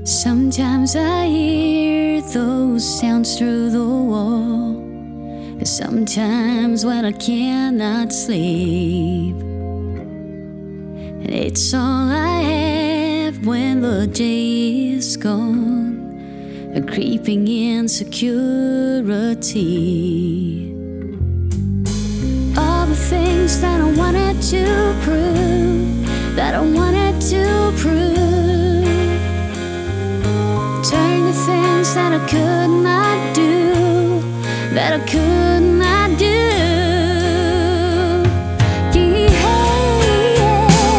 Sometimes I hear those sounds through the wall. Sometimes when I cannot sleep, and it's all I have when the day is gone. A creeping insecurity. All the things that I wanted to prove, that I wanted to prove, turn to things that I could not do, that I could not do. Yeah.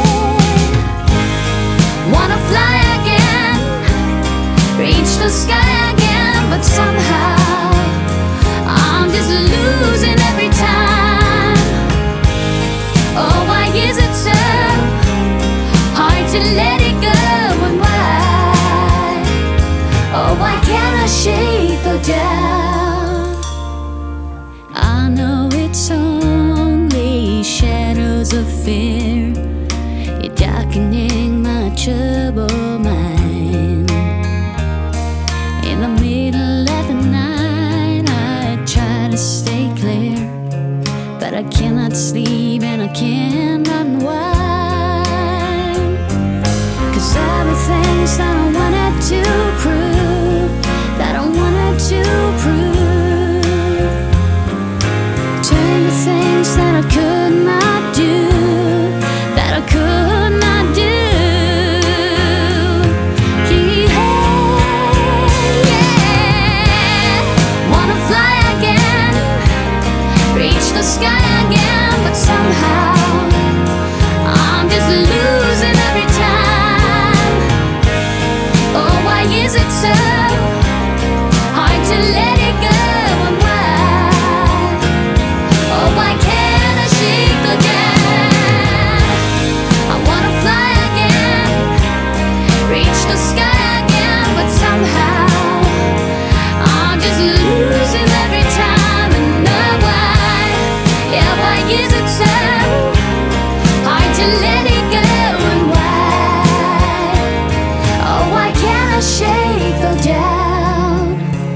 Wanna fly again, reach the sky again, but somehow I'm just losing every time. Oh, why is it so hard to let it go, and why? Oh, why can't I shake the doubt? I know it's only shadows of fear, you're darkening my troubled mind. In the middle of the night I try to stay clear, but I cannot sleep and I can't unwind. 'Cause everything's that I wanted to prove, that I wanted to prove, turn to things that I could not do, that I could not do. Sky again, but somehow I'm just losing every time. Oh, why is it so hard to let it go, and why? Oh, why can't I shake the ground? I wanna fly again, reach the sky again, but somehow I'm just losing every time. Is it so hard to let it go, and why? Oh, why can't I shake the doubt?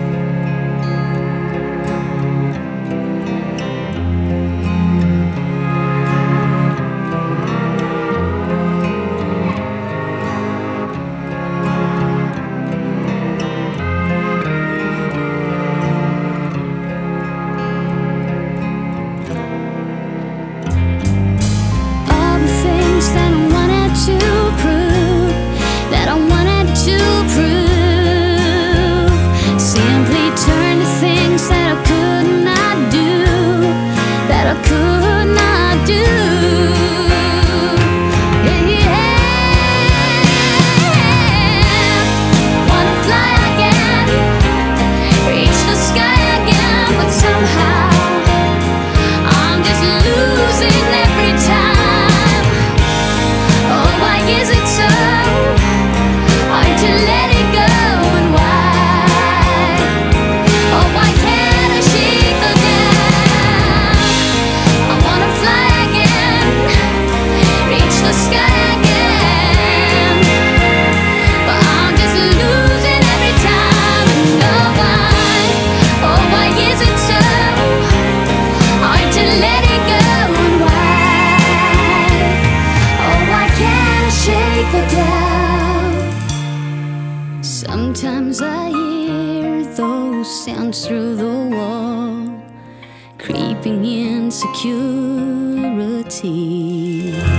That I wanted to prove, that I wanted to prove, simply turn to things that I could not do, that I could not do. Yeah. Wanna fly again, reach the sky again, but somehow I'm just losing every time. Is it so hard to let it go, and why? Oh, why can't I shake the ground? I wanna fly again, reach the sky again, but I'm just losing every time. And oh, why? Oh, why is it so hard to let it go, and why? Oh, why can't shake the doubt? Sometimes I hear those sounds through the wall, creeping insecurity.